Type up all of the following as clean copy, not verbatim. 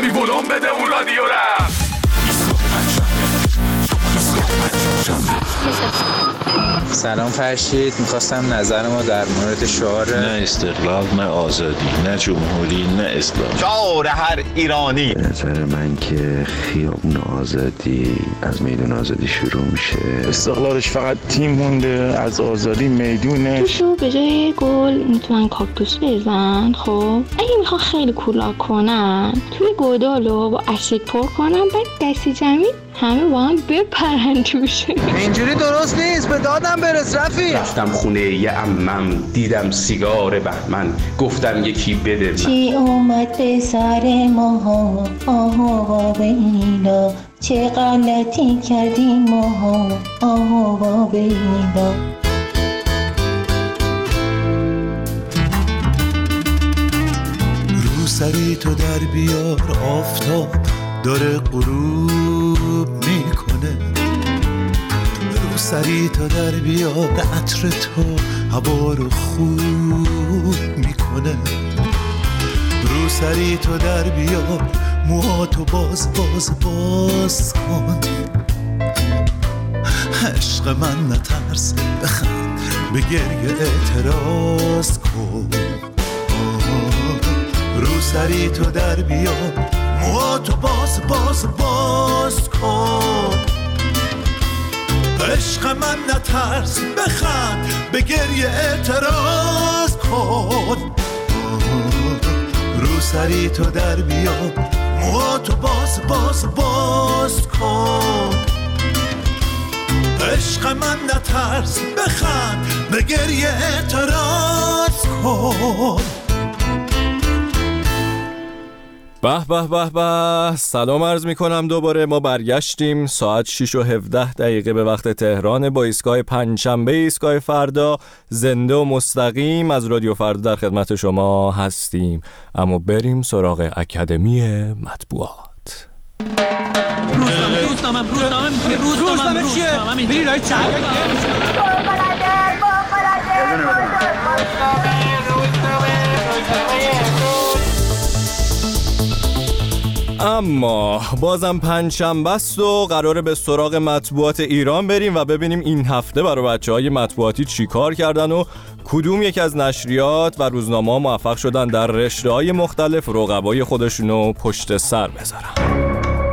کمی ولوم بده اون رادیو را. سلام فرشید، میخواستم نظرمو در مورد شعار نه استقلال، نه آزادی، نه جمهوری، نه اسلام، شعار هر ایرانی. به نظر من که خیابون آزادی از میدون آزادی شروع میشه. استقلالش فقط تیم مونده، از آزادی میدونش. توشو به جای گل میتونن کاکتوس بزنن. خب اگه میخوان خیلی کولاک کنن توی گودالو با اسید پر کنن، بعد دستی جمعی همه با هم بپرن توشه. اینجوری درست نیست، به دادم برس رفیق. رفتم خونه یه عمم، دیدم سیگار بهمن، گفتم یکی بده. چی اومد به سر ماها آها بینا، چه غلطی کردیم ماها آها بینا. رو سری تو در بیار، آفتاب داره غروب میکنه. رو سری تو در بیار، عطر تو هوا رو خوب میکنه. رو سری تو در بیار، موهاتو باز کن. عشق من نترس، بخند، به گریه اعتراض کن. رو سری تو در بیار، موهاتو باز کن. عشق من نترس، بخند، به گریه اعتراض کن. رو سری تو در بیار، موهاتو باز کن. عشق من نترس، بخند، به گریه اعتراض کن. به به به به، سلام عرض میکنم دوباره. ما برگشتیم، ساعت 6:17 به وقت تهران با ایستگاه پنجشنبه، ایستگاه فردا، زنده و مستقیم از رادیو فردا در خدمت شما هستیم. اما بریم سراغ اکادمی مطبوعات. روزنامه چیه؟ بری رای چند؟ اما بازم پنجشنبه است و قراره به سراغ مطبوعات ایران بریم و ببینیم این هفته برای بچه‌های مطبوعاتی چی کار کردن و کدوم یک از نشریات و روزنامه‌ها موفق شدن در رشته‌های مختلف رقبای خودشونو پشت سر بذارن.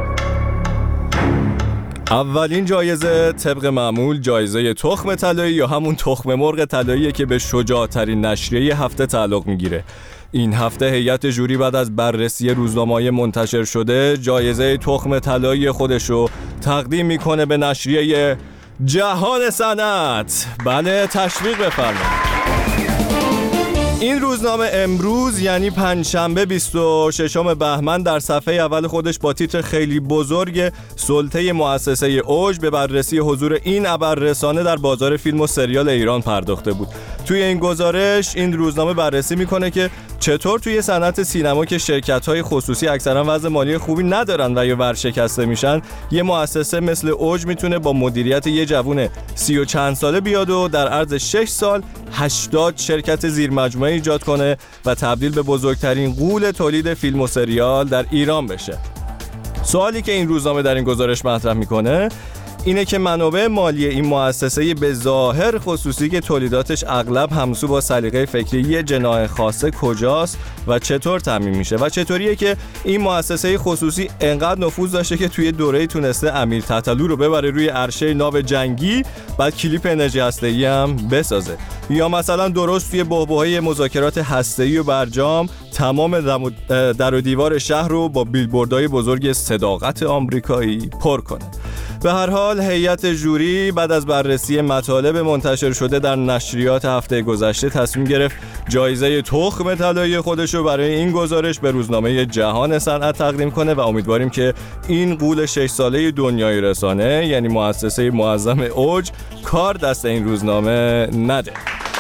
اولین جایزه طبق معمول جایزه تخم طلایی یا همون تخم مرغ طلاییه که به شجاع‌ترین نشریه هفته تعلق میگیره. این هفته هیئت جوری بعد از بررسی روزنامه‌های منتشر شده جایزه تخم طلایی خودشو تقدیم میکنه به نشریه جهان صنعت. بله، تشویق بفرمایید. این روزنامه امروز یعنی پنجشنبه 26 بهمن در صفحه اول خودش با تیتر خیلی بزرگ سلطه مؤسسه اوج به بررسی حضور این ابررسانه در بازار فیلم و سریال ایران پرداخته بود. توی این گزارش این روزنامه بررسی میکنه که چطور توی صنعت سینما که شرکت‌های خصوصی اکثرا وضع مالی خوبی ندارن و یا ورشکسته میشن، یه مؤسسه مثل اوج میتونه با مدیریت یه جوون 30 و چند ساله بیاد و در عرض 6 سال 80 شرکت زیرمجموعه ایجاد کنه و تبدیل به بزرگترین غول تولید فیلم و سریال در ایران بشه. سوالی که این روزنامه در این گزارش مطرح میکنه اینه که منابع مالی این مؤسسه به ظاهر خصوصی که تولیداتش اغلب همسو با سلیقه فکری جناح خاصه کجاست و چطور تامین میشه و چطوریه که این مؤسسه خصوصی انقدر نفوذ داشته که توی دوره‌ای تونسته امیر تتلو رو ببره روی عرشه ناو جنگی، بعد کلیپ انرژی هسته‌ای هم بسازه، یا مثلا درست توی بحبوحه مذاکرات هسته‌ای و برجام تمام در و دیوار شهر رو با بیلبوردهای بزرگ صداقت آمریکایی پر کنه. به هر حال هیئت جوری بعد از بررسی مطالب منتشر شده در نشریات هفته گذشته تصمیم گرفت جایزه تخم طلایی خودش رو برای این گزارش به روزنامه جهان صنعت تقدیم کنه و امیدواریم که این غول 6 ساله دنیای رسانه یعنی مؤسسه معظم اوج کار دست این روزنامه نده.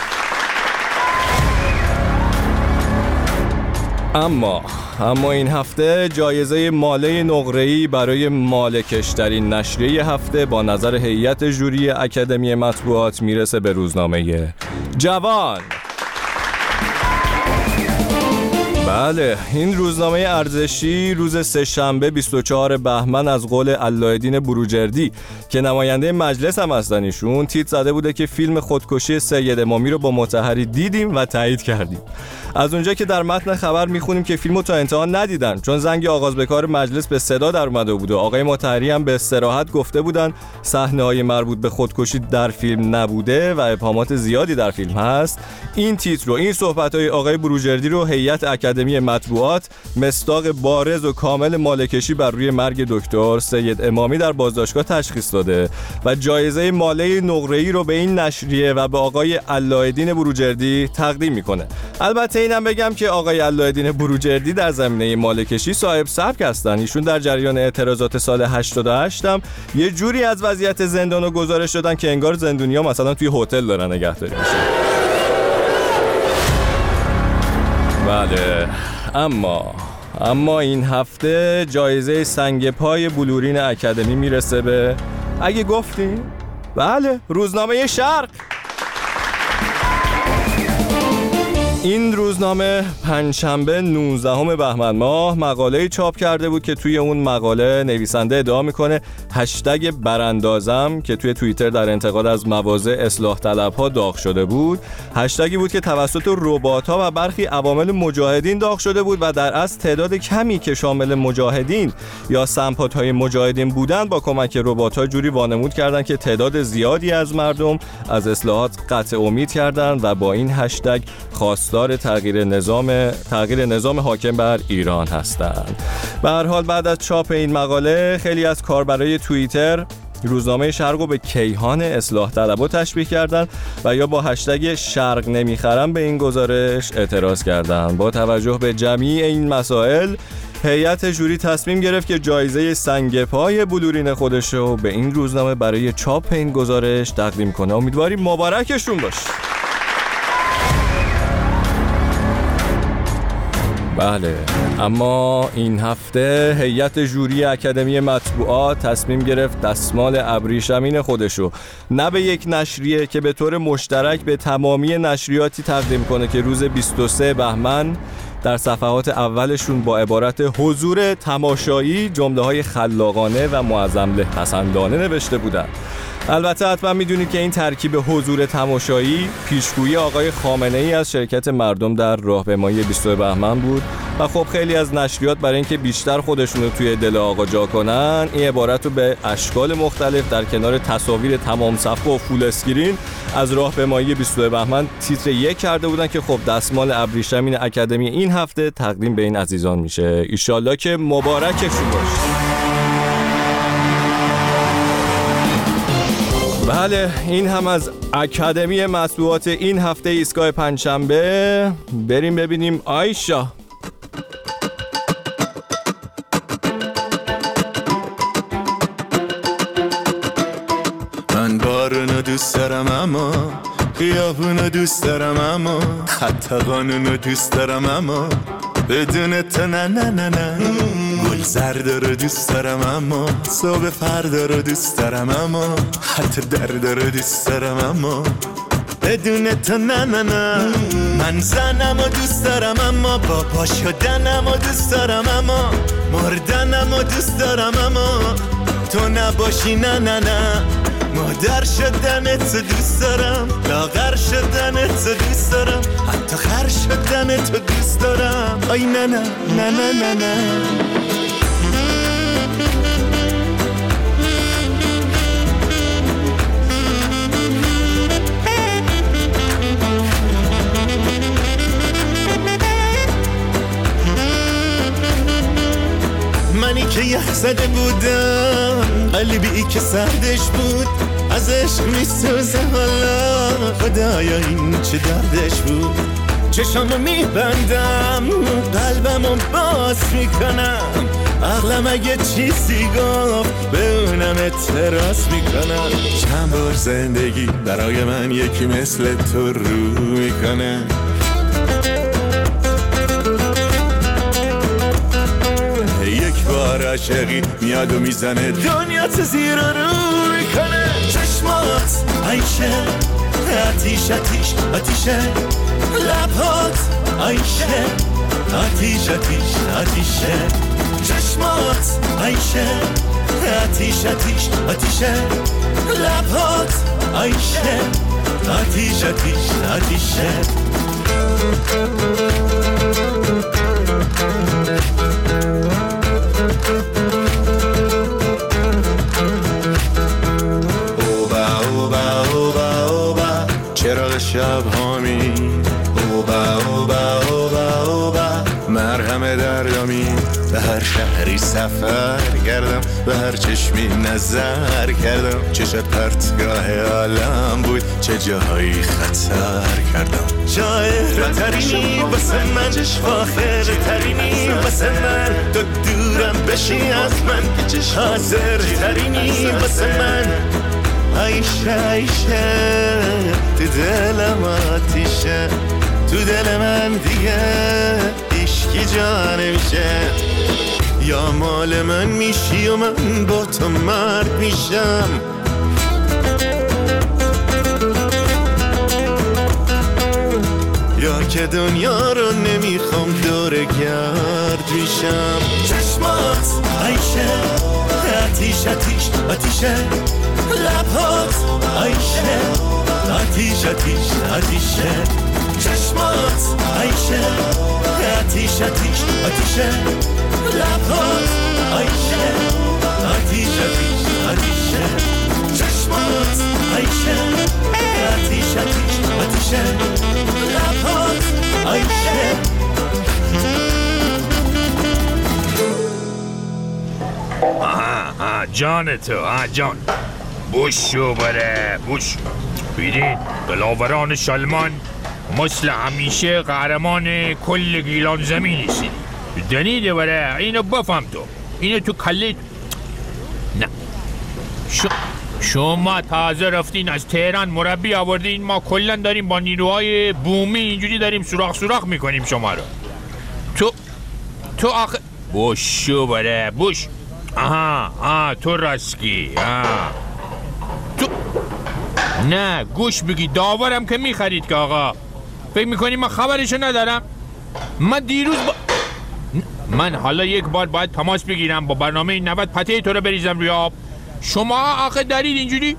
اما این هفته جایزه ماله نقره‌ای برای مالکش‌ترین نشریه هفته با نظر هیئت جوری اکادمی مطبوعات میرسه به روزنامه جوان. بله، این روزنامه ارزشی روز سه‌شنبه 24 بهمن از قول علایالدین بروجردی که نماینده مجلس هم هستن ایشون تیتر زده بوده که فیلم خودکشی سید امامی رو با مطهری دیدیم و تایید کردیم. از اونجا که در متن خبر میخونیم که فیلمو تا انتها ندیدن چون زنگ آغاز به کار مجلس به صدا در اومده بود و آقای مطهری هم به صراحت گفته بودن صحنه‌های مربوط به خودکشی در فیلم نبوده و ابهامات زیادی در فیلم هست. این تیتر رو، این صحبت‌های آقای بروجردی رو هیئت اکادمی مطبوعات مصداق بارز و کامل مالکشی بر روی مرگ دکتر سید امامی در بازداشتگاه تشخیص داده و جایزه ماله نقره‌ای رو به این نشریه و به آقای علایالدین بروجردی تقدیم میکنه. البته اینم بگم که آقای علایالدین بروجردی در زمینه مالکشی صاحب سبک هستن. ایشون در جریان اعتراضات سال 88 هم یه جوری از وضعیت زندان رو گزارش دادن که انگار زندونیا مثلا توی هتل دارن نگهداری میشن. بله، اما این هفته جایزه سنگ پای بلورین اکادمی میرسه به اگه گفتیم بله روزنامه شرق. این روزنامه پنجشنبه 19 بهمن ماه مقاله‌ای چاپ کرده بود که توی اون مقاله نویسنده ادعا میکنه هشتگ براندازم که توی توییتر در انتقاد از مواضع اصلاح طلب‌ها داغ شده بود، هشتگی بود که توسط ربات‌ها و برخی عوامل مجاهدین داغ شده بود و در اصل تعداد کمی که شامل مجاهدین یا سمپات‌های مجاهدین بودند با کمک ربات‌ها جوری وانمود کردند که تعداد زیادی از مردم از اصلاحات قطع امید کردند و با این هشتگ خواستار تغییر نظام حاکم بر ایران هستند. به هر حال بعد از چاپ این مقاله خیلی از کاربرای توییتر روزنامه شرق رو به کیهان اصلاح طلبها تشبیه کردند و یا با هشتگ شرق نمیخرم به این گزارش اعتراض کردند. با توجه به جمیع این مسائل هیئت ژوری تصمیم گرفت که جایزه سنگ پای بلورین خودش رو به این روزنامه برای چاپ این گزارش تقدیم کنه. امیدواریم مبارکشون باشه. بله، اما این هفته هیئت ژوری اکادمی مطبوعات تصمیم گرفت دستمال ابریشمین خودشو نه به یک نشریه که به طور مشترک به تمامی نشریاتی تقدیم کنه که روز 23 بهمن در صفحات اولشون با عبارت حضور تماشایی جمله‌های خلاقانه و معظم لحپسندانه نوشته بودن. البته حتما میدونید که این ترکیب حضور تماشایی پیشگویی آقای خامنه‌ای از شرکت مردم در راهپیمایی 22 بهمن بود و خب خیلی از نشریات برای اینکه بیشتر خودشون رو توی دل آقا جا کنن این عبارت رو به اشکال مختلف در کنار تصاویر تمام صفحه و فول اسکرین از راهپیمایی 22 بهمن تیتر 1 کرده بودن که خب دستمال ابریشمین اکادمی این هفته تقدیم به این عزیزان میشه. ایشالله که مبارکشون باشه. بله، این هم از اکادمی مطبوعات این هفته ایستگاه پنجشنبه. بریم ببینیم آیشا. من بارونو دوست دارم اما خیابونو دوست دارم اما حتی قانونو دوست دارم اما بدون تو نه نه نه نه. گل زرد رو دوست دارم اما صبح فردا رو دوست دارم اما حتی درد رو دوست دارم اما بدون تو نه نه نه. من زنم و دوست دارم اما بابا شدنم و دوست دارم اما مردنم و دوست دارم اما تو نباشی نه نه نه. مادر شدنت دوست دارم، لاغر شدنت دوست دارم، حتی خر شدنت دوست دارم. آی نه نه نه نه نه نه. منی که یخ زده بودم، قلبی که سردش بود، از عشق میسوزه حالا، خدایا این چه دردش بود. چشامو میبندم، قلبمو باز میکنم، عقلم اگه چیزی گفت به اونم اعتراض میکنم. چند بار زندگی برای من یکی مثل تو رو میکنه، یک بار عاشقی میاد و میزنه دنیات زیر رو میکنه. چشمات عیشه آتیش آتیش آتیشه، لبات عیشه آتیش آتیش آتیشه چشمات عیشه آتیش آتیش آتیشه لبات عیشه آتیش آتیش آتیشه چراغ شب هامی اوبا مرهم دردامی به هر شهری سفر کردم به هر چشمی نظر کردم چه شب پرتگاه عالم بود چه جاهایی خطر کردم شاعر ترینی واسه من فاخر ترینی واسه من تو دورم بشی از من حاضر ترینی واسه من عیشه عیشه تو دلم آتیشه تو دل من دیگه عشقی جا نمیشه یا مال من میشی و من با تو مرد میشم یا که دنیا رو نمیخوام دور گرد میشم چشمات عیشه آتیش آتیش آتیشه لبات عیشه آتیش آتیش آتیشه چشمات عیشه آتیش آتیش آتیشه لبات عیشه آتیش آتیش آتیشه چشمات عیشه آتیش آتیش آتیشه لبات عیشه جان تو جان بوشو بره بوش بیدین دلاوران شلمان مثل همیشه قهرمان کل گیلان زمینی سیدی دنیده بره اینو بفهم تو اینو تو کلید نه شما تازه رفتین از تهران مربی آوردین ما کلن داریم با نیروهای بومی اینجوری داریم سوراخ میکنیم شما رو تو آخه بوشو بره بوش تو راسکی تو نه گوش بگی داورم که میخرید که آقا فکر میکنی من خبرشو ندارم من دیروز من حالا یک بار باید تماس بگیرم با برنامه 90 پته تو رو بریزم روی آب شما آخه دارید اینجوری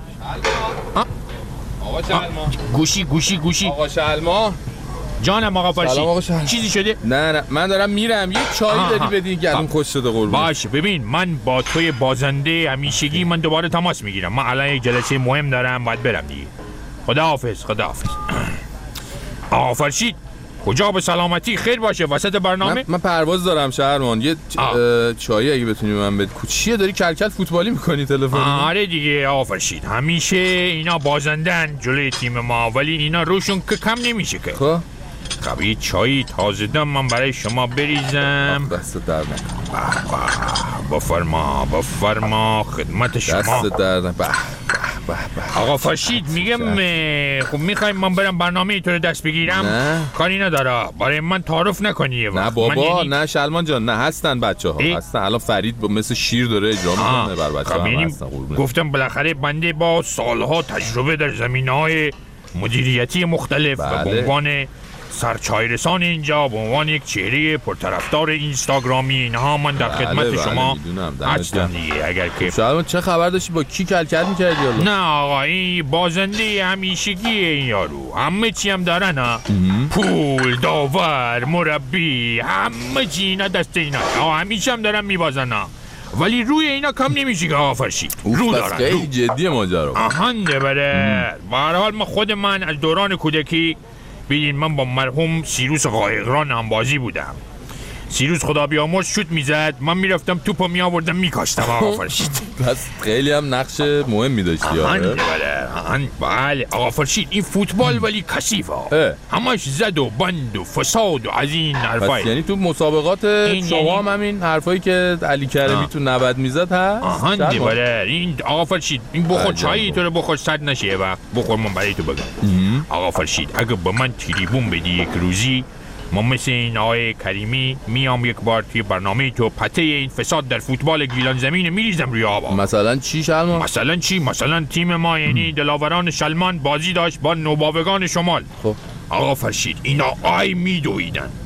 آقا شلما گوشی آقا شلما جانم آقا فرشید چیزی شده؟ نه من دارم میرم یه چایی داری بدین گلوم خوش شده قربون باشه ببین من با توی بازنده همیشگی من دوباره تماس میگیرم من الان یک جلسه مهم دارم باید برم دیگه خداحافظ آقا فرشید کجا به سلامتی خیر باشه وسط برنامه من پرواز دارم شهرمان یه چایی اگه بتونی من بده کوچیه داری کلکل فوتبالی میکنی تلفن آره دیگه آقا فرشید همیشه اینا بازندن جلوی تیم ما ولی اینا روشون که کم نمیشه که خب یه چایی تازه دم من برای شما بریزم دست درد بفرما خدمت شما دست درد آقا فرشید میگم خب میخوایم من برم برنامه تو رو دست بگیرم نه کاری نداره برای من تعارف نکنی نه بابا نه شلمان جان نه هستن بچه ها هستن الان فرید مثل شیر داره اجرا میکنه بر بچه ها هستن گفتم بالاخره بنده با سالها تجربه در زمینه‌های مدیریتی مختلف و به عنوان سرچایرسان اینجا به عنوان یک چهره پرطرفدار اینستاگرامی اینها من در خدمت شما هستم دیگه اگر که شما چه خبر داشتی با کی کلکل می‌کردی والا نه آقا این بازنده همیشگی این یارو همه چی هم دارن ها پول داور مربی همه چی اینا دست اینا همیشه هم دارن میبازن ها ولی روی اینا کم نمیشه که آقا فرشید رو دارن خیلی جدیه ماجرا آهنده بره به هر حال من از دوران کودکی ببین من با مرحوم سیروس قایقران همبازی بودم سیروس خدا بیامرز شوت میزد من میرفتم توپو میآوردم میکاشتم آقا فرشید پس خیلی هم نقش مهمی داشتی بله آقا فرشید این فوتبال ولی کثیفه همش زد و بند و فساد و از این حرفای یعنی تو مسابقات شما هم همین حرفایی که علی کرمی تو 90 میزد هست بله این آقا فرشید این بخور چایی تو رو بخور صد نشه وقت بخور من برای تو بگم آقا فرشید اگه با من تریبون بدی یک روزی ما مثل این آقای کریمی میام یک بار توی برنامه تو پته این فساد در فوتبال گیلان زمین میریزم روی آب مثلا چی شلمان؟ مثلا تیم ما یعنی دلاوران شلمان بازی داشت با نوباوگان شمال خب آقا فرشید اینا آی میدویدن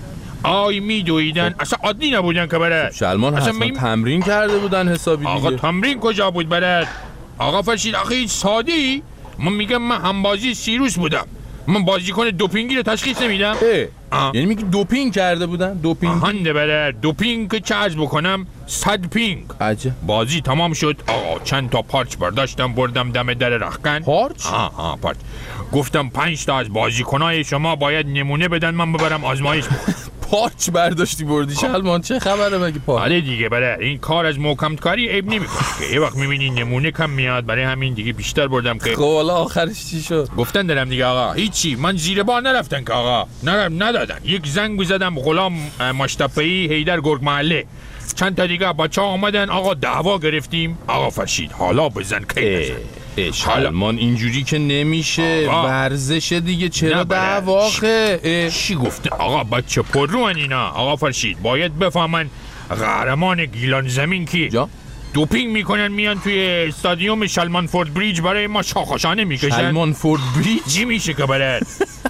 آی میدویدن اصلا عادی نبودن که برد. شلمان حتما تمرین کرده بودن حسابی دیگه. آقا تمرین کجا بود برد؟ آقا فرشید آخه این سادی. من میگم من همبازی سیروس بودم، من بازیکن دوپینگی رو تشخیص نمیدم. یعنی میگی دوپینگ کرده بودن؟ دوپینگ هنده برد. دوپینگ که چه عرض بکنم 100 پینگ. عجب. بازی تمام شد آقا چند تا پارچ برداشتم بردم دم در رختکن. پارچ؟ پارچ. گفتم 5 تا از بازیکنای شما باید نمونه بدن من ببرم آزمایش. پارچ برداشتی بردی شلمان؟ چه خبره مگه پارچ؟ بله دیگه بله این کار از محکم کاری عیب نمیکنه که یه وقت میبینی نمونه کم میاد، برای همین دیگه بیشتر بردم که. خب حالا آخرش چی شد؟ گفتن دارم دیگه آقا هیچی، من زیر بار نرفتن که آقا ندادن. یک زنگ زدم غلام مشتپه‌ای حیدر گرگ محله، چند تا دیگه بچه‌ها اومدن آقا دعوا گرفتیم. آقا فرشید حالا بزن که شلمان اینجوری که نمیشه، ورزش دیگه چرا دعواخه؟ چی گفته آقا؟ بچه پر رو اینا آقا فرشید باید بفهمن قهرمان گیلان زمین کی دوپینگ میکنن میان توی استادیوم شلمان فورد بریج برای ما شاخوشانه میکشن. شلمان فورد بریج چی میشه که برد؟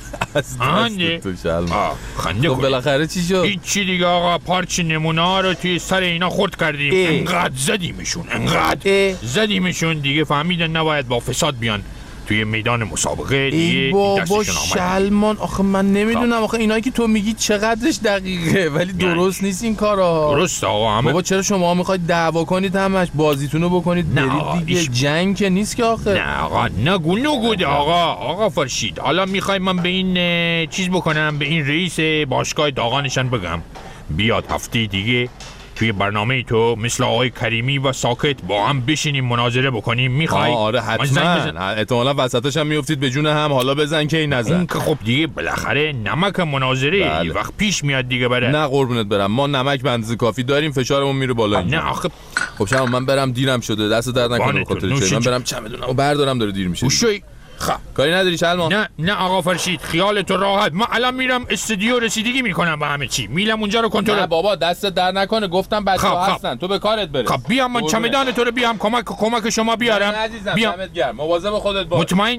خنده خنده خب بالاخره چی شد؟ هیچی دیگه آقا پارچ نمونه ها رو توی سر اینا خورد کردیم. انقدر زدیمشون انقدر زدیمشون دیگه فهمیدن نباید با فساد بیان توی میدان مسابقه دیگه. بابا شلمان آخه من نمیدونم آخه اینایی که تو میگی چقدرش دقیقه ولی درست نیست این کارا. درست آقا همه. بابا چرا شما میخواید دعوا کنید همش بازیتونو بکنید برید دیگه؟ جنگ که نیست که آخه. نه آقا نگو آقا فرشید حالا میخوای من به این چیز بکنم، به این رئیس باشگاه داغانشان بگم بیاد هفته دیگه توی برنامه تو مثل آقای کریمی و ساکت با هم بشینیم مناظره بکنیم. میخوای؟ آره حتما. احتمالا وسطش هم میافتید به جون هم. حالا بزن که این نزن. اون که خب دیگه بالاخره نمک مناظره یه وقت پیش میاد دیگه بره. نه قربونت برم ما نمک به اندازه کافی داریم، فشارمون میره بالا اینجا. نه آخه خب شما من برم دیرم شده، دست درد نکنه به خاطر چه من برم چمدونمو بردارم داره دیر میشه. کاری نداری شلمان؟ نه آقا فرشید خیال تو راحت، من الان میرم استودیو رسیدگی میکنم با همه چی، میلم اونجا رو کنترل. نه بابا دست در نکنه، گفتم بچه‌ها هستن تو به کارت برس. خب بیام من چمدان تو رو بیام کمک شما بیارم. بیام دمت گرم، مواظب خودت باش. مطمئن؟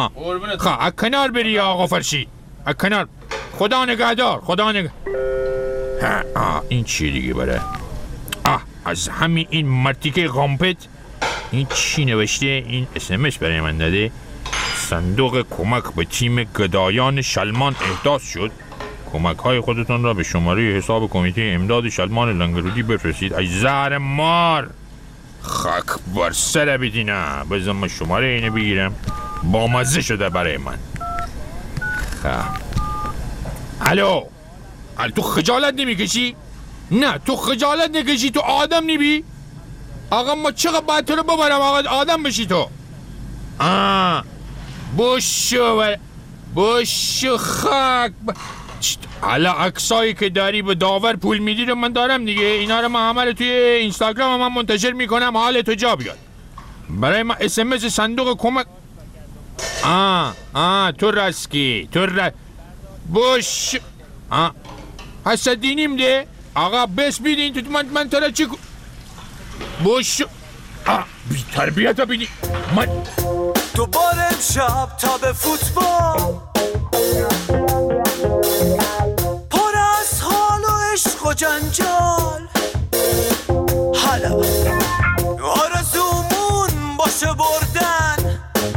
خب از کنار بری آقا فرشید، از کنار. خدا نگهدار. این چی دیگه بره؟ از همین این مرتیکه غامپت این چی نوشته؟ این SMS برای من داده. صندوق کمک به تیم گدایان شلمان احداث شد. کمک های خودتان را به شماره حساب کمیته امداد شلمان لنگرودی بفرستید. ای زهر مار خاک بر سر بدینه. بذار من شماره اینو بگیرم، با مزه شده برای من. الو تو خجالت نمیکشی؟ نه تو خجالت نکشی، تو آدم نیبی؟ آقا ما چقدر باید تو رو ببرم آقا آدم بشی تو؟ بوشو خاک حالا عکسایی که داری به داور پول میدی رو من دارم دیگه، اینا رو من همه رو توی اینستاگرام من منتشر میکنم، حال تو جا بیاد. برای من SMS صندوق کمک. تو رسکی بوش حسدینیم ده آقا بس بیدین تو من تو را چی بوش بی تربیت ها بیدین من دوباره امشب تا به فوتبال پر از حال و عشق و جنجال، حالا آرزومون باشه بردن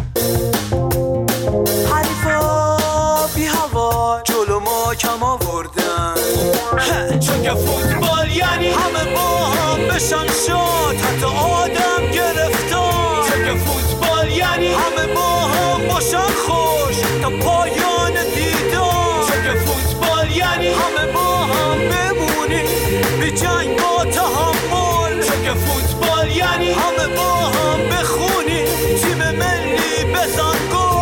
حریفا بی هوا جلو ما کم آوردن، چون که فوتبال یعنی همه با هم بشن شاد حتی آدم گرفتار، چون که فوتبال یعنی همه با هم باشن خوش تا پایان دیدار، چون که فوتبال یعنی همه با هم بمونیم بی جنگ با تحمل، چون که فوتبال یعنی همه با هم بخونیم تیم ملی بزن گل.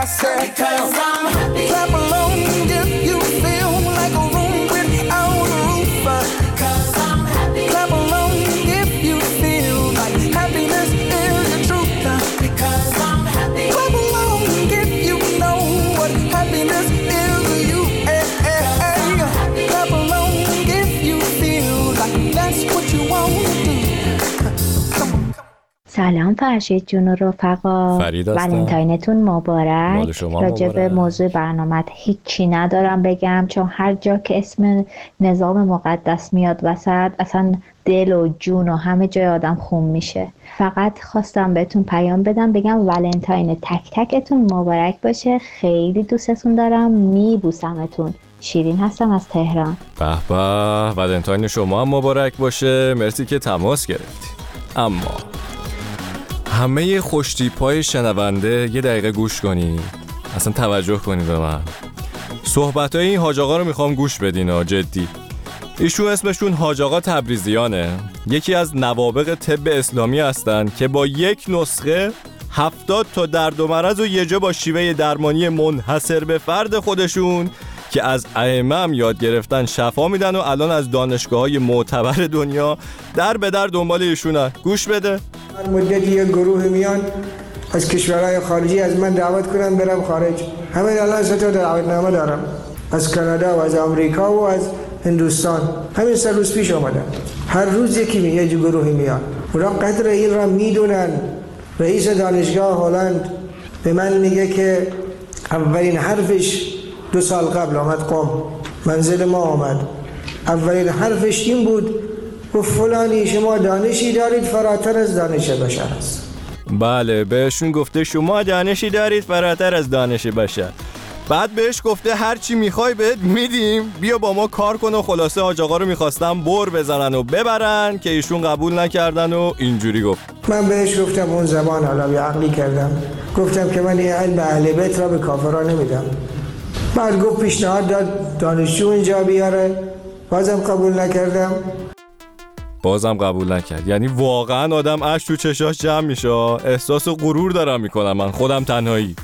I said, because I'm happy. Clap along if you feel like a room without a roof. Because I'm happy. Clap along if you feel like happiness is the truth. Because I'm happy. Clap along if you know what happiness is to you. Clap along if you feel like that's what you want to do. سلام فرشید جون و رفقا، ولنتاینتون مبارک. راجع به موضوع برنامه هیچی ندارم بگم، چون هر جا که اسم نظام مقدس میاد وسط اصلا دل و جون و همه جای آدم خون میشه. فقط خواستم بهتون پیام بدم بگم ولنتاین تک تکتون مبارک باشه. خیلی دوستتون دارم، میبوسمتون. شیرین هستم از تهران. به به، ولنتاین شما هم مبارک باشه. مرسی که تماس گرفتی. اما همه خوشتیپای شنونده یه دقیقه گوش کنی، اصلا توجه کنی به من. صحبتای این حاج آقا رو میخوام گوش بدین ها، جدی. ایشون اسمشون حاج آقا تبریزیانه، یکی از نوابغ طب اسلامی هستن که با یک نسخه 70 تا درد و مرض و یه جا با شیوه درمانی منحصر به فرد خودشون که از ائمه هم یاد گرفتن شفا میدن و الان از دانشگاه‌های معتبر دنیا در به در دنبال ایشونن. گوش بده. مدتی یک گروه میان از کشورهای خارجی از من دعوت کنم برم خارج. همین الان 3 تا دعوتنامه دارم از کانادا و از آمریکا و از هندوستان. همین 3 روز پیش آمدن. هر روز یه گروهی میان. اونا قدر این را میدونن. رئیس دانشگاه هلند به من میگه که اولین حرفش 2 سال قبل آمد قم منزل ما آمد. اولین حرفش این بود، گفت فلانی شما دانشی دارید فراتر از دانش بشر است. بله، بهشون گفته شما دانشی دارید فراتر از دانش بشر. بعد بهش گفته هر چی میخوای بهت میدیم، بیا با ما کار کن. و خلاصه حاج آقا رو میخواستن بر بزنن و ببرن که ایشون قبول نکردن و اینجوری گفت. من بهش گفتم اون زبان علوی عقلی کردم، گفتم که من این علم اهل بیت را به کافران نمیدم. بعد گفت پیشنهاد داد دانشجو اینجا بیاره، بازم قبول نکردم. بازم قبول نکرد. یعنی واقعا آدم اشک تو چشاش جمع میشه. احساس غرور دارم میکنم من خودم تنهایی.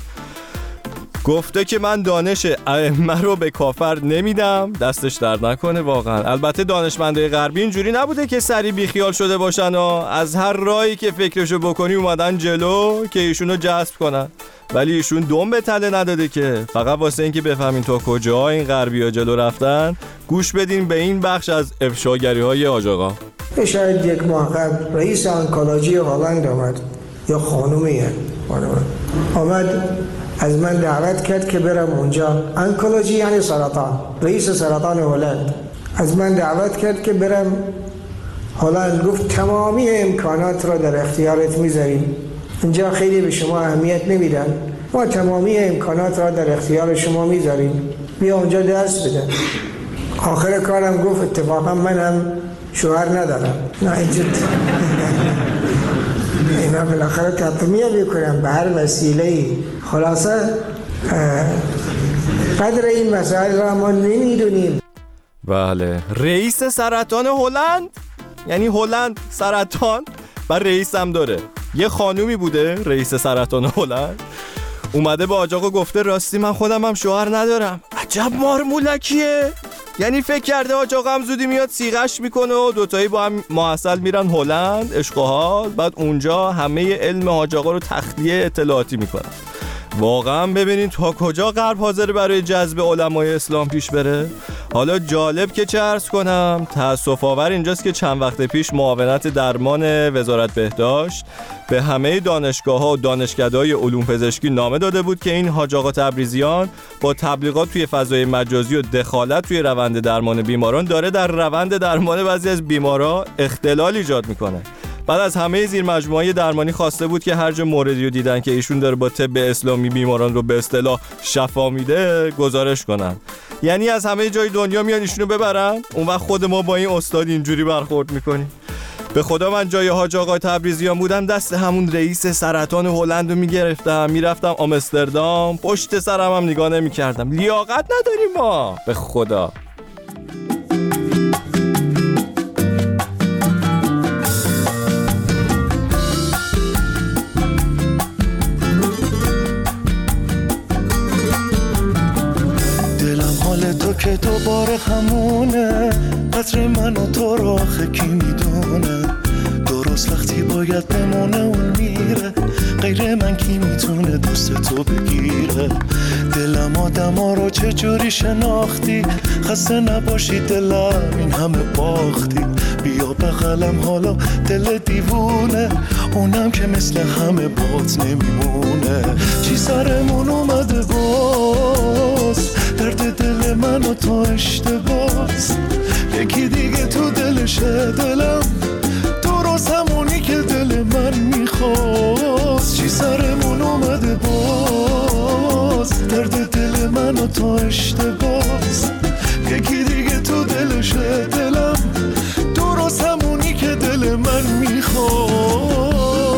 گفته که من دانش ائمه رو به کافر نمیدم، دستش درد نکنه واقعا. البته دانشمندای غربی اینجوری نبوده که سری بیخیال شده باشن و از هر راهی که فکرشو بکنی اومدن جلو که ایشونو جذب کنن. ولی ایشون دم به تله نداده که. فقط واسه اینکه بفهمین تا کجا این غربی‌ها جلو رفتن، گوش بدین به این بخش از افشاگری‌های حاج آقا. شاید 1 ماه قبل رئیس آنکولوژی هلند آمد، یا خانومیه آمد از من دعوت کرد که برم اونجا. آنکولوژی یعنی سرطان. رئیس سرطان هلند از من دعوت کرد که برم هلند. گفت تمامی امکانات را در اختیارت میذاریم، اینجا خیلی به شما اهمیت نمیدن، ما تمامی امکانات را در اختیار شما میذاریم، بیا اونجا درس بده. آخر کارم گفت اتفاقا من هم شوهر ندارم. نه اینجا اینا بالاخره تطمیع بکنم به هر وسیله‌ای. خلاصه قدر این مسائل را ما نمیدونیم. بله، رئیس سرطان هلند، یعنی هلند سرطان و رئیس هم داره. یه خانومی بوده رئیس سرطان هلند، اومده به حاج آقا گفته راستی من خودم هم شوهر ندارم. عجب مارمولکیه. یعنی فکر کرده حاج آقا هم زودی میاد سیغش میکنه و دوتایی با هم معسل میرن هلند عشق و حال. بعد اونجا همه علم حاج آقا رو تخلیه اطلاعاتی میکنن. واقعا ببینین تا کجا غرب حاضر برای جذب علمای اسلام پیش بره. حالا جالب که چه عرض کنم، تأسف آور اینجاست که چند وقت پیش معاونت درمان وزارت بهداشت به همه دانشگاه‌ها و دانشکده‌های علوم پزشکی نامه داده بود که این حاج آقا تبریزیان با تبلیغات توی فضای مجازی و دخالت توی روند درمان بیماران داره در روند درمان بعضی از بیمارا اختلال ایجاد میکنه. بعد از همه زیر مجموعه درمانی خواسته بود که هر جا موردی رو دیدن که ایشون داره با طب اسلامی بیماران رو به اصطلاح شفا میده گزارش کنن. یعنی از همه جای دنیا میان ایشونو ببرن، اون وقت خود ما با این استاد اینجوری برخورد میکنیم. به خدا من جای حاج آقا تبریزیان بودم دست همون رئیس سرطان هلند رو میگرفتم، میرفتم آمستردام، پشت سرم هم نگاه نمیکردم. لیاقت نداریم ما به خدا. تو که دوباره همونه، قدر من و تو رو آخه کی میدونه، درست وقتی باید بمونه اون میره، غیر من کی میتونه دوست تو بگیره، دلم آدما رو چجوری شناختی، خسته نباشی دلم این همه باختی، بیا بغلم حالا دل دیوونه، اونم که مثل همه بات نمیمونه، چی سرمون اومده باز، درد دل من و تو اشتباس، یکی دیگه تو دلشه دلم، درست همونی که دل من میخواست، چی سرمون اومده باز، درد دل من و تو اشتباس، یکی دیگه تو دلشه دلم، درست همونی که دل من میخواست.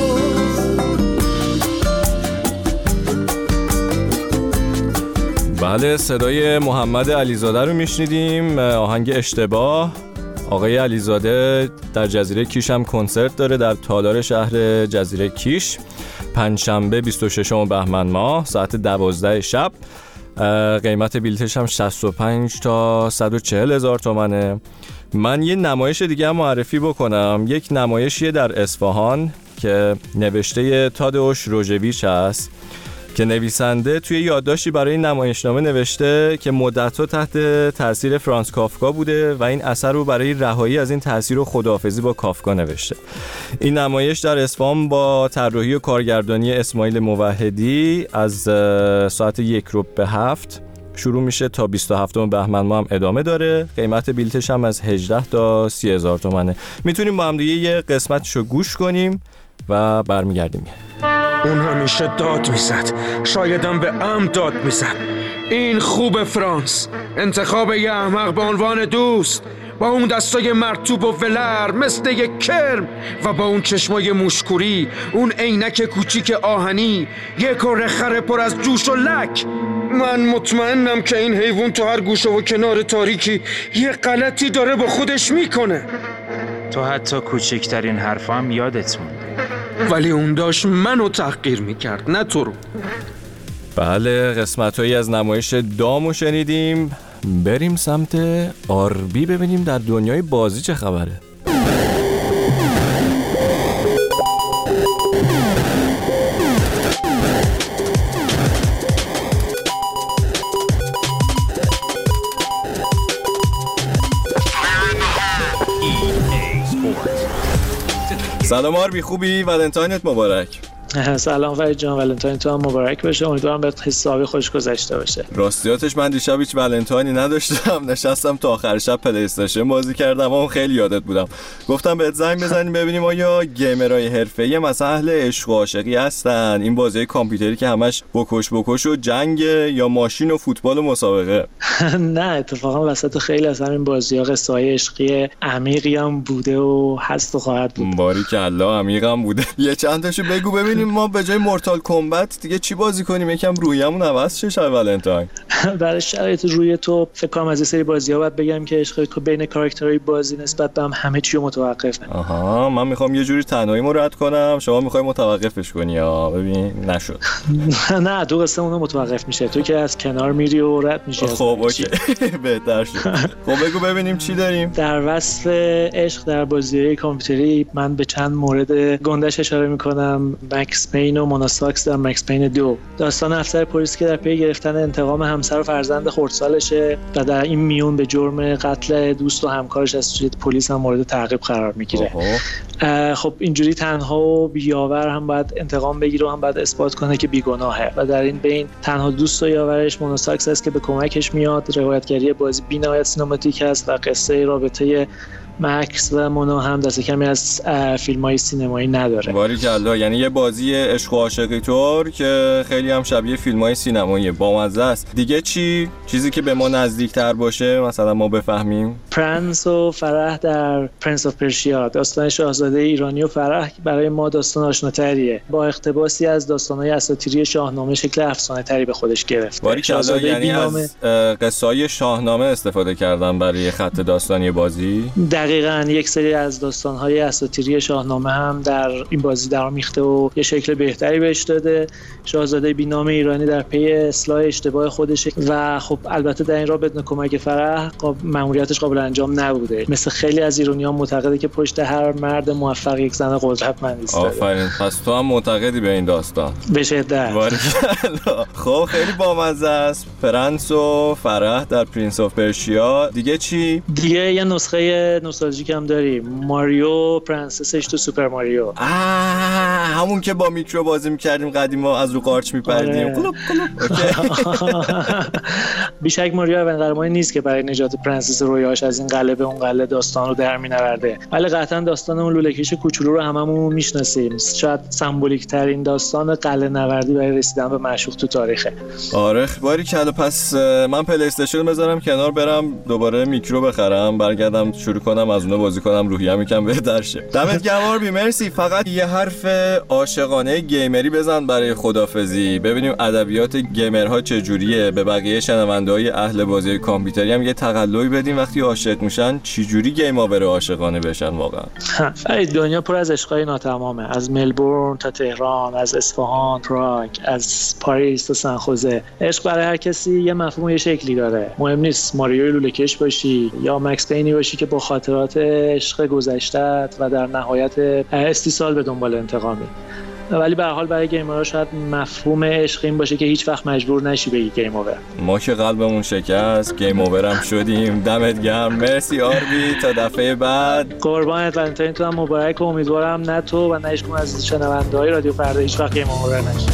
بله، صدای محمد علیزاده رو میشنیدیم، آهنگ اشتباه. آقای علیزاده در جزیره کیش هم کنسرت داره، در تالار شهر جزیره کیش، پنجشنبه 26 بهمن ماه ساعت 12 شب. قیمت بلیتش هم 65 تا 140 هزار تومنه. من یه نمایش دیگه هم معرفی بکنم. یک نمایشیه در اصفهان که نوشته تادئوش روژویچ هست که نویسنده توی یادداشتی برای این نمایشنامه نوشته که مدت‌ها تحت تاثیر فرانس کافکا بوده و این اثر رو برای رهایی از این تاثیر و خداحافظی با کافکا نوشته. این نمایش در اصفهان با طراحی و کارگردانی اسماعیل موحدی از ساعت 6:45 شروع میشه تا 27 بهمن ماه هم ادامه داره. قیمت بلیتش هم از 18 تا 30 هزار تومنه. میتونیم با هم دیگه یه قسمتشو گوش کنیم و برمیگردیم. اون همیشه داد میزد، شایدم به عمد داد میزد. این خوب فرانس، انتخاب یه احمق به عنوان دوست، با اون دستای مرطوب و ولر مثل یک کرم و با اون چشمای موشکوری، اون عینک کوچیک آهنی، یک کره خر پر از جوش و لک. من مطمئنم که این حیوان تو هر گوشه و کنار تاریکی یه غلطی داره با خودش میکنه. تو حتی کوچکترین حرفا هم یادت مونده، ولی اون داشت منو تحقیر میکرد، نه تو رو. بله، قسمت‌هایی از نمایش دامو شنیدیم. بریم سمت آربی ببینیم در دنیای بازی چه خبره. سلام آربی، خوبی؟ ولنتاینت مبارک. سلام فرید جان، ولنتاین تو هم مبارک باشه. امیدوارم بهت حسابی خوش گذشته باشه. راستیاتش من دیشب هیچ ولنتاینی نداشتم، نشستم تا آخر شب پلی استیشن بازی کردم و خیلی یادت بودم. گفتم بهت زنگ بزنیم ببینیم آیا گیمرای حرفه‌ای مثلا اهل عشق و عاشقی هستن، این بازی کامپیوتری که همش بکش و جنگ، یا ماشین و فوتبال و مسابقه؟ نه، اتفاقا وسط خیلی از همین بازی‌ها قصه‌های عشقی عمیقی هم بوده و هست و خواهد بود. باریکالله، عمیق هم بوده. یه چند تاشو بگو ببینیم ما به جای مورتال کمبت دیگه چی بازی کنیم، یکم رویمون عوض شه شب ولنتاین. برای شرایط روی تو فکر کنم از این سری بازی‌ها باید بگم که عشق تو بین کاراکترهای بازی نسبت به هم همه چی متوقفه. آها، من میخوام یه جوری تنهاییمو رد کنم، شما میخوای متوقفش کنی. ببین نشد. نه، تو قصه اونو متوقف میشه، تو که از کنار میری و رد میشی. خب اوکی، بهتر شد. خب بگو ببینیم چی داریم. در وصف عشق در بازی‌های کامپیوتری من به چند مورد گندش اشاره میکنم. مکس پین و مونوساکس در مکس پین 2. داستان افسر پلیس که در پی گرفتن انتقام همسر و فرزند خردسالشه و در این میون به جرم قتل دوست و همکارش از سوی پلیس هم مورد تعقیب قرار میگیره. خب اینجوری تنها و بی‌یاور هم باید انتقام بگیره و هم باید اثبات کنه که بیگناهه و در این بین تنها دوست و یاورش مونوساکس است که به کمکش میاد. روایتگری بازی بی‌نهایت سینماتیک است و قصه رابطه مکس و مونا هم دست کمی از فیلم‌های سینمایی نداره. باریکالله، یعنی یه بازی عشق و عاشقی طور که خیلی هم شبیه فیلم‌های سینمایی، بامزه است. دیگه چیزی که به ما نزدیک‌تر باشه مثلا ما بفهمیم؟ پرنس و فرح در پرنس آف پرشیا، داستان شاهزاده ایرانی و فرح برای ما داستان آشناتریه، با اقتباسی از داستان‌های اساطیری شاهنامه شکل افسانه‌تری به خودش گرفته. شاهزاده یعنی از قصه‌های شاهنامه استفاده کردن برای خط داستانی بازی؟ دقیقاً یک سری از داستان‌های اساطیری شاهنامه هم در این بازی درآمیخته و یه شکل بهتری بهش داده. شاهزاده بی‌نام ایرانی در پی اصلاح اشتباه خودش و خب البته در این راه بدون کمک فرح مأموریتش قابل انجام نبوده. مثل خیلی از ایرانیان معتقده که پشت هر مرد موفق یک زن قدرتمند ایستاده. آفرین، پس تو هم معتقدی به این داستان؟ به شدت. خب خیلی بامزه است. پرنس و فرح در پرنس آف پرشیا. دیگه چی؟ دیگه یه نسخه نوستالژیک هم داریم، ماریو پرنسسش تو سوپر ماریو. همون که با میکرو بازی میکردیم قدیما، از رو قارچ میپردیم. کلوب بیشک ماریو اولین قهرمانی نیست که برای نجات پرنسس رویاش از این قلعه به اون قلعه داستان رو در می‌نورده، ولی قطعا داستان اون لوله‌کش کوچولو رو هممون میشناسیم. شاید سمبولیک ترین داستان قلعه نوردی برای رسیدن به معشوق تو تاریخه. آره باریکلا. پس من پلی استیشن بذارم کنار، برم دوباره میکرو بخرم، برگردم شروع کنم از اونها بازی کنم، روحیه‌م یکم بهتر شه. دمت گرم آربی، مرسی. فقط یه حرف عاشقانه گیمری بزن برای خدافظی، ببینیم ادبیات گیمرها چجوریه، به بقیه شنونده‌های اهل بازی کامپیوتری هم یه تقلبی بدیم وقتی عاشق میشن چجوری گیم آور عاشقانه بشن. واقعا فرید دنیا پر از عشقای ناتمامه، از ملبورن تا تهران، از اصفهان، پراگ، از پاریس تا سن خوزه. عشق برای هر کسی یه مفهوم و یه شکلی داره. مهم نیست ماریو لوله‌کش باشی یا مکس پینی باشی که با خاطرات عشق گذشته‌ات و در نهایت استیصال به دنبال انتقامی، ولی به هر حال برای گیمرها شاید مفهوم عشق این باشه که هیچ وقت مجبور نشی بگی گیم اوور. ما که قلبمون شکست گیم اوور هم شدیم. دمت گرم، مرسی آربی، تا دفعه بعد. قربانت، ولنتاینتون هم مبارک و امیدوارم نه تو و نه هیچ کدوم از شنونده‌های رادیو فردا هیچ وقت گیم اوور نشی.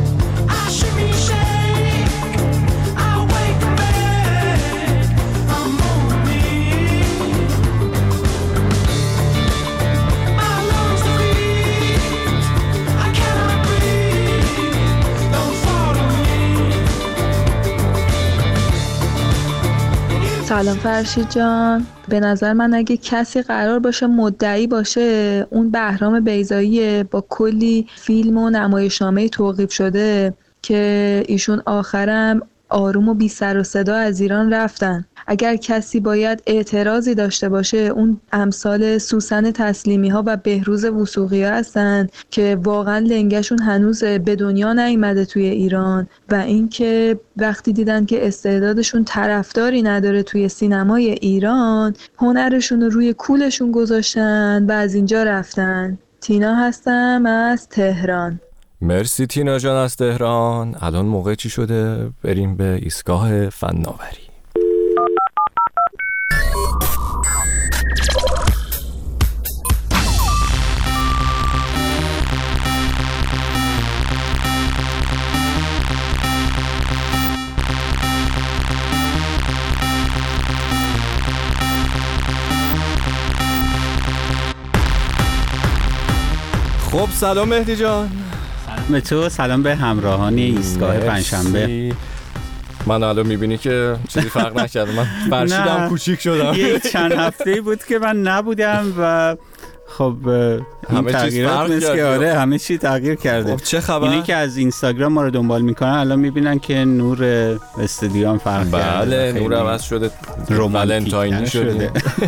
سلام فرشید جان. به نظر من اگه کسی قرار باشه مدعی باشه اون بهرام بیضاییه، با کلی فیلم و نمایشنامه توقیف شده که ایشون آخرم آروم و بی سر و صدا از ایران رفتن. اگر کسی باید اعتراضی داشته باشه اون امثال سوسن تسلیمی ها و بهروز وثوقی ها هستن که واقعا لنگشون هنوز به دنیا نیامده توی ایران و اینکه وقتی دیدن که استعدادشون طرفداری نداره توی سینمای ایران، هنرشون رو روی کولشون گذاشتن و از اینجا رفتن. تینا هستم از تهران. مرسی تینا جان از تهران. الان موقع چی شده؟ بریم به ایستگاه فناوری. خب سلام مهدی جان. به تو، سلام به همراهان ایستگاه پنجشنبه. من الان میبینی که چیزی فرق نکرده، من فرشیدم کوچیک شدم. یه چند هفته بود که من نبودم و خب همه تغییرات مثل که آره همه چی تغییر کرده. خب چه خبر؟ اینی که از اینستاگرام ما رو دنبال میکنن الان میبینن که نور استودیو هم فرق کرده. بله نور عوض شده، ولنتاینی شده.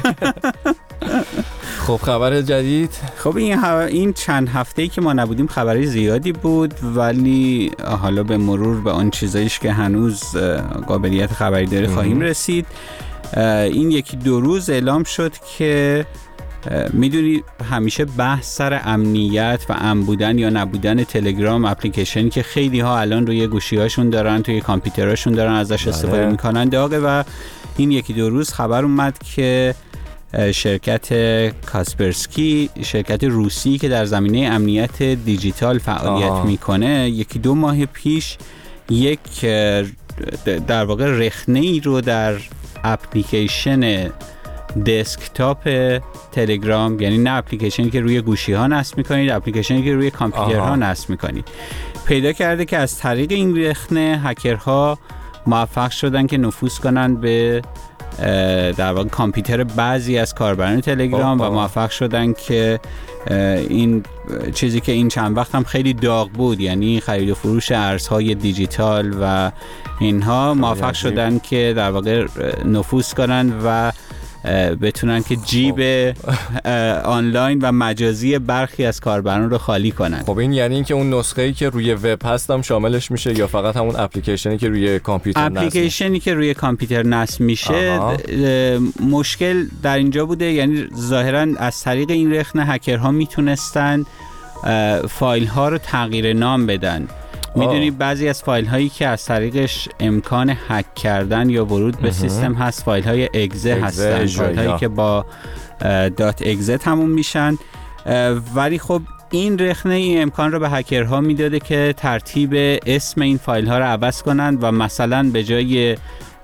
خب خبر جدید؟ خب این چند هفته‌ای که ما نبودیم خبری زیادی بود، ولی حالا به مرور به آن چیزایش که هنوز قابلیت خبری داره خواهیم رسید. این یکی دو روز اعلام شد که میدونی همیشه بحث سر امنیت و امن بودن یا نبودن تلگرام اپلیکیشن که خیلی ها الان روی گوشی‌هاشون دارن، توی کامپیوتراشون دارن ازش استفاده میکنن داغه و این یکی دو روز خبر اومد که شرکت کاسپرسکی، شرکت روسی که در زمینه امنیت دیجیتال فعالیت میکنه، یکی دو ماه پیش یک در واقع رخنه‌ای رو در اپلیکیشن دسکتاپ تلگرام، یعنی نه اپلیکیشنی که روی گوشی ها نصب میکنید، اپلیکیشنی که روی کامپیوتر ها نصب میکنید، پیدا کرده که از طریق این رخنه هکرها موفق شدن که نفوذ کنن به در واقع کامپیوتر بعضی از کاربران تلگرام و موفق شدن که این چیزی که این چند وقت هم خیلی داغ بود، یعنی خرید و فروش ارزهای دیجیتال و اینها، موفق شدن که در واقع نفوذ کنن و بتونن که جیب آنلاین و مجازی برخی از کاربران رو خالی کنن. خب این یعنی اینکه اون نسخه‌ای که روی وب هست هم شاملش میشه یا فقط همون اپلیکیشنی که روی کامپیوتر نصب میشه؟ اپلیکیشنی که روی کامپیوتر نصب میشه. مشکل در اینجا بوده، یعنی ظاهراً از طریق این رخنه هکرها میتونستن فایل ها رو تغییر نام بدن. میدونی بعضی از فایل هایی که از طریقش امکان هک کردن یا ورود به سیستم هست فایل های اگزه هستن، فایل هایی که با .exe تموم میشن، ولی خب این رخنه این امکان رو به هکرها میداده که ترتیب اسم این فایل ها رو عوض کنن و مثلا به جای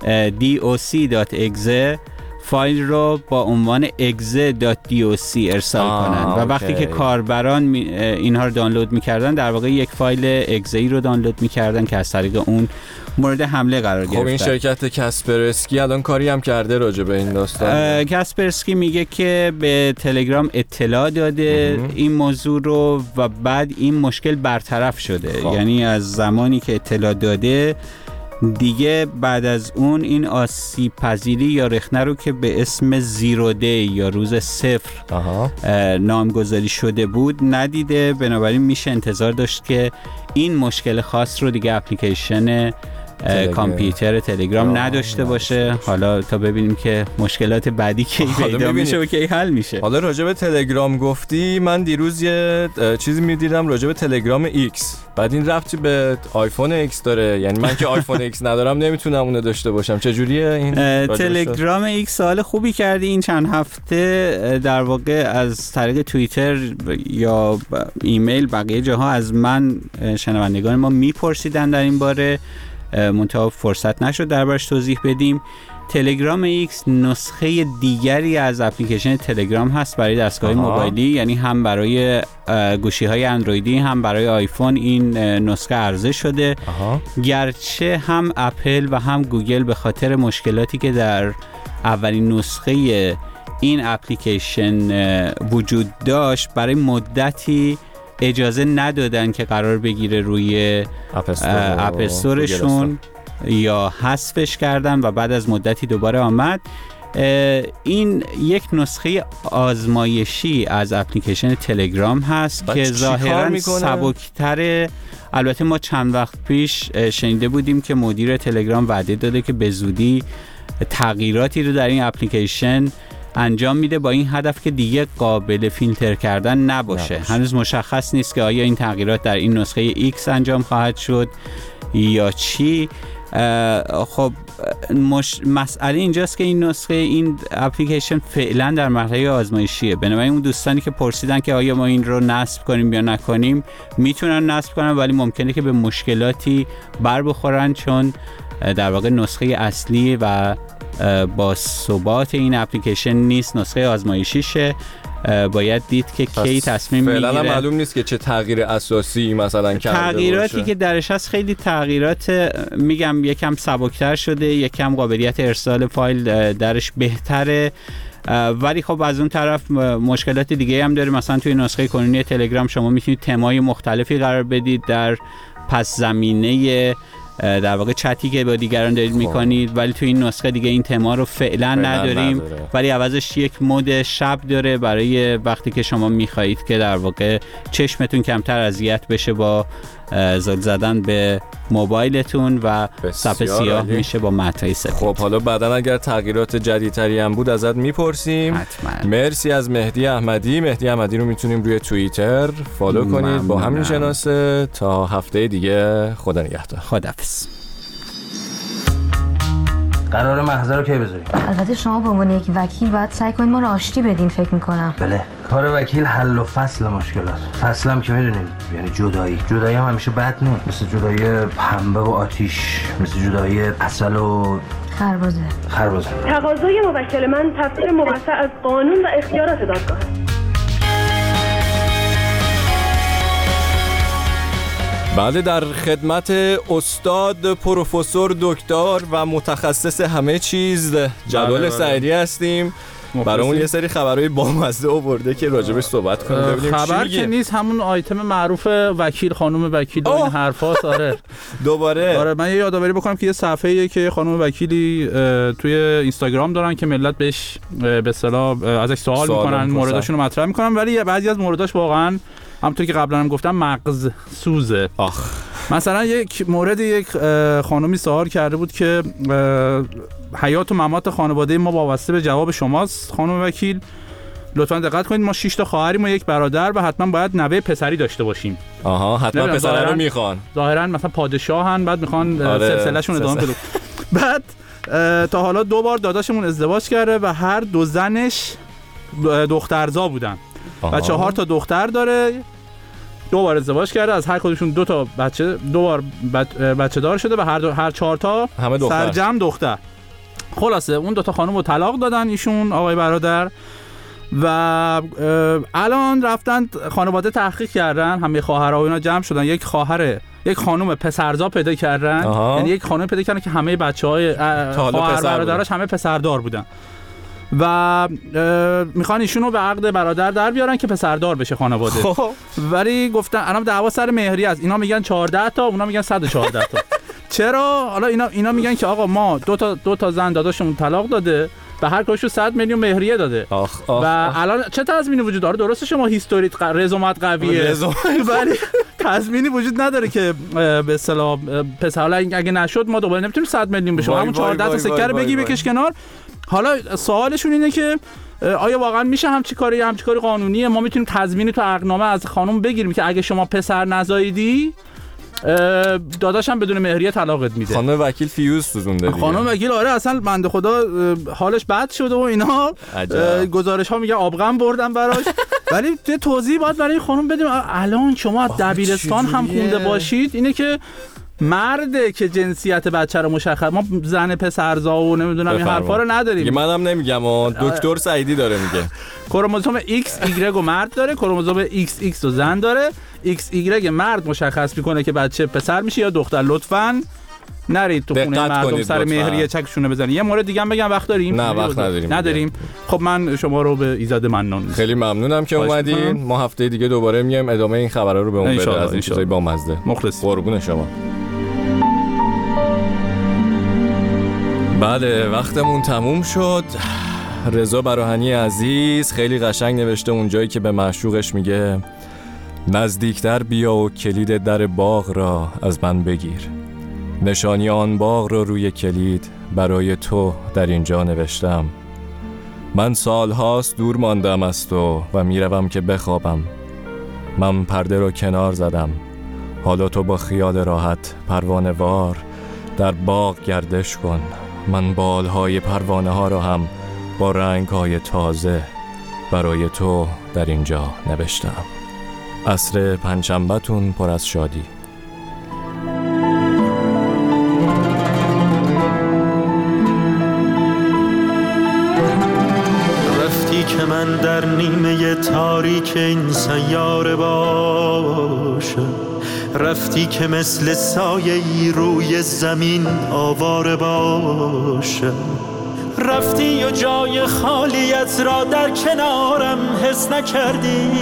doc.exe فایل رو با عنوان exe.doc ارسال کنن و وقتی که کاربران اینها رو دانلود میکردن در واقع یک فایل exe رو دانلود میکردن که از طریق اون مورد حمله قرار گرفتن. خب این شرکت کاسپرسکی الان کاری هم کرده راجع به این داستان. کاسپرسکی میگه که به تلگرام اطلاع داده این موضوع رو و بعد این مشکل برطرف شده. یعنی از زمانی که اطلاع داده دیگه بعد از اون این آسیب پذیری یا رخنه رو که به اسم زیرو دی یا روز صفر نامگذاری شده بود ندیده، بنابراین میشه انتظار داشت که این مشکل خاص رو دیگه اپلیکیشن کامپیوتر تلگرام نداشته باشه. حالا تا ببینیم که مشکلات بعدی کی پیدا میشه و کی حل میشه. حالا راجع به تلگرام گفتی، من دیروز یه چیزی میدیدم راجع به تلگرام ایکس، بعد این ربطی به آیفون ایکس داره؟ یعنی من که آیفون ایکس ندارم نمیتونم اونو داشته باشم، چجوریه این؟ تلگرام ایکس سوال خوبی کردی. این چند هفته در واقع از طریق توییتر یا ایمیل بقیه جاها از من شنوندگان ما میپرسیدن در این باره، منتها فرصت نشد دربارش توضیح بدیم. تلگرام ایکس نسخه دیگری از اپلیکیشن تلگرام هست برای دستگاه موبایلی، یعنی هم برای گوشی‌های اندرویدی هم برای آیفون این نسخه عرضه شده. گرچه هم اپل و هم گوگل به خاطر مشکلاتی که در اولین نسخه این اپلیکیشن وجود داشت برای مدتی اجازه ندادن که قرار بگیره روی اپ استورشون یا حذفش کردن و بعد از مدتی دوباره آمد. این یک نسخه آزمایشی از اپلیکیشن تلگرام هست که ظاهراً سبک‌تره. البته ما چند وقت پیش شنیده بودیم که مدیر تلگرام وعده داده که به زودی تغییراتی رو در این اپلیکیشن انجام میده با این هدف که دیگه قابل فیلتر کردن نباشه. هنوز مشخص نیست که آیا این تغییرات در این نسخه X انجام خواهد شد یا چی. خب مسئله اینجاست که این نسخه این اپلیکیشن فعلا در مرحله آزمایشیه، بنابراین اون دوستانی که پرسیدن که آیا ما این رو نصب کنیم یا نکنیم میتونن نصب کنن، ولی ممکنه که به مشکلاتی بر بخورن چون در واقع نسخه اصلی و با ثبات این اپلیکیشن نیست، نسخه آزمایشیشه. باید دید که کی تصمیم میگیره. فعلا معلوم نیست که چه تغییر اساسی مثلا کرده باشه. تغییراتی که درش هست خیلی تغییرات میگم یکم سبکتر شده، یکم قابلیت ارسال فایل درش بهتره، ولی خب از اون طرف مشکلات دیگه هم داره. مثلا توی نسخه کنونی تلگرام شما میتونید تمای مختلفی قرار بدید در پس زمینه در واقع چتی که با دیگران دارید میکنید، ولی تو این نسخه دیگه این تما رو فعلا نداریم، ولی عوضش یک مود شب داره برای وقتی که شما میخواهید که در واقع چشمتون کمتر اذیت بشه با زل زدن به موبایلتون و صفحه سیاه میشه با متنای سفید. خب حالا بعداً اگر تغییرات جدیدتری هم بود ازت میپرسیم. حتما. مرسی از مهدی احمدی. مهدی احمدی رو میتونیم روی توییتر فالو کنید با همین شناسه. تا هفته دیگه خدا نگهدار. خداحافظ. قرار محضر رو کی بذاریم؟ البته شما به عنوان یک وکیل باید سعی کنید ما رو آشتی بدین فکر میکنم. بله، کار وکیل حل و فصل مشکلات. فصل هم که میدونیم یعنی جدایی هم همیشه بد نیست، مثل جدایی پنبه و آتیش، مثل جدایی عسل و خربزه. تقاضای موکل من تفسیر موسع از قانون و اختیارات دادگاه. بله، در خدمت استاد پروفسور دکتر و متخصص همه چیز جلال سعیدی هستیم. برامون یه سری خبرهای بامزه آورده که راجبش صحبت کنیم ببینیم خبر که نیست، همون آیتم معروف وکیل، خانم وکیل و این حرفاست. آره دوباره آره من یه یادآوری بکنم که یه صفحه‌ایه که خانم وکیلی توی اینستاگرام دارن که ملت بهش به اصطلاح ازش سوال میکنن، مورداشون رو مطرح میکنن، ولی بعضی از مورداش واقعا همونطور که قبلا هم گفتم مغز سوزه. مثلا یک مورد، یک خانومی سوال کرده بود که حیات و ممات خانواده ما وابسته به جواب شماست خانم وکیل، لطفا دقت کنید، ما 6 تا خواهریم و یک برادر و حتما باید نوه پسری داشته باشیم. حتما پسر رو میخوان، ظاهرا مثلا پادشاهن، بعد میخوان سلسله‌شون ادامه بده. بعد تا حالا 2 بار داداشمون ازدواج کرده و هر 2 زنش دخترزا بودن و 4 تا دختر داره. 2 بار ازدواج کرده، از هر کدومشون 2 تا بچه، 2 بار بچه دار شده و هر 4 تا سرجم دختر. خلاصه اون 2 تا خانم رو طلاق دادن ایشون آقای برادر و الان رفتن خانواده تحقیق کردن، همه خواهرها و اینا جمع شدن، یک خانم پسرزا پیدا کردن. یعنی یک خانم پیدا کردن که همه بچهای خواهر برادرش همه پسردار بودن و میخوان ایشونو به عقد برادر در بیارن که پسردار بشه خانواده. ولی گفتن الان دعوا سر مهریه است، اینا میگن 14 تا، اونا میگن 114 تا. چرا؟ حالا اینا میگن که آقا ما 2 تا زن داداشمون طلاق داده و هر کدومشون 100 میلیون مهریه داده و الان چه تضمینی وجود داره؟ درسته شما هیستوریت رزومت قویه ولی تضمینی وجود نداره که به اصطلاح پسر اگه نشد ما دوباره نمیتونیم 100 میلیون بشه، همون 14 تا سکه رو بگی بکش کنار. حالا سوالشون اینه که آیا واقعا میشه همچی کاری قانونیه؟ ما میتونیم تضمینی تو عقدنامه از خانم بگیریم که اگه شما پسر نزاییدی داداشم بدون مهریه طلاقت میده. خانم وکیل فیوز سوزونده. خانم وکیل آره اصلا بنده خدا حالش بد شده و اینا، گزارش ها میگه آبغم بردن براش. ولی توضیح باید برای خانم بدیم. الان شما از دبیرستان هم خونده باشید اینه که مرده که جنسیت بچه رو مشخص، ما زن پسرزا و نمیدونم این حرفا رو نداریم. منم نمیگم، دکتر سعیدی داره میگه. کروموزوم X Y و مرد داره، کروموزوم XX و زن داره. XY مرد مشخص میکنه که بچه پسر میشه یا دختر. لطفاً نرید تو خونه مردم سر مهریه چکشونه بزنید. یه مورد دیگه هم بگم، وقت داریم؟ نه وقت نداریم. خب من شما رو به ایزد ممنون. خیلی ممنونم که اومدین. ما هفته دیگه دوباره میایم ادامه این خبرا رو به اون بده، از این چیزای بامزه. مخلص. قربون شما. بله وقتمون تموم شد. رضا براهنی عزیز خیلی قشنگ نوشته اون جایی که به معشوقش میگه نزدیکتر بیا و کلید در باغ را از من بگیر، نشانی آن باغ را روی کلید برای تو در اینجا نوشتم. من سالهاست دور ماندم از تو و میروم که بخوابم. من پرده را کنار زدم، حالا تو با خیال راحت پروانه وار در باغ گردش کن. من بالهای پروانه ها را هم با رنگ های تازه برای تو در اینجا نوشتم. عصر پنجشنبه‌تون پر از شادی. رفتی که من در نیمه تاریک این سیاره باشم، رفتی که مثل سایه‌ای روی زمین آواره باشم، رفتی و جای خالیت را در کنارم حس نکردی،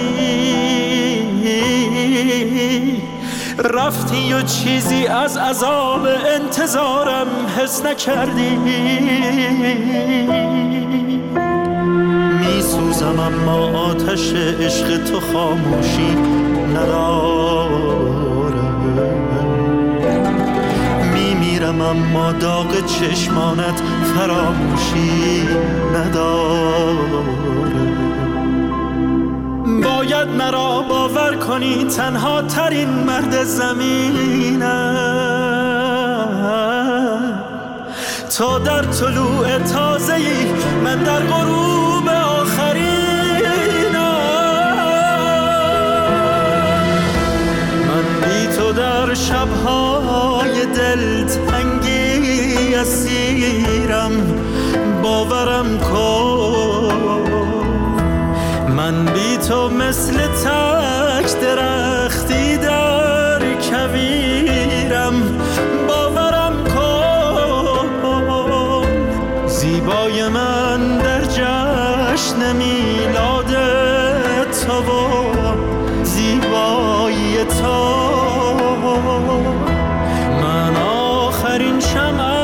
رفتی و چیزی از عذاب انتظارم حس نکردی. میسوزم اما آتش عشق تو خاموشی ندارم، میمیرم اما داغ چشمانت فراموشی ندارم. باید مرا باور کنی تنها ترین مرد زمینم، تا در طلوع تازه‌ای من در غروب آخرینم. من بی تو در شب‌های دلتنگی اسیرم، باورم کن. من بی تو مثل تک درختی در کویر برای من در جشن میلاد تو و زیبایی تو. من آخرین شمع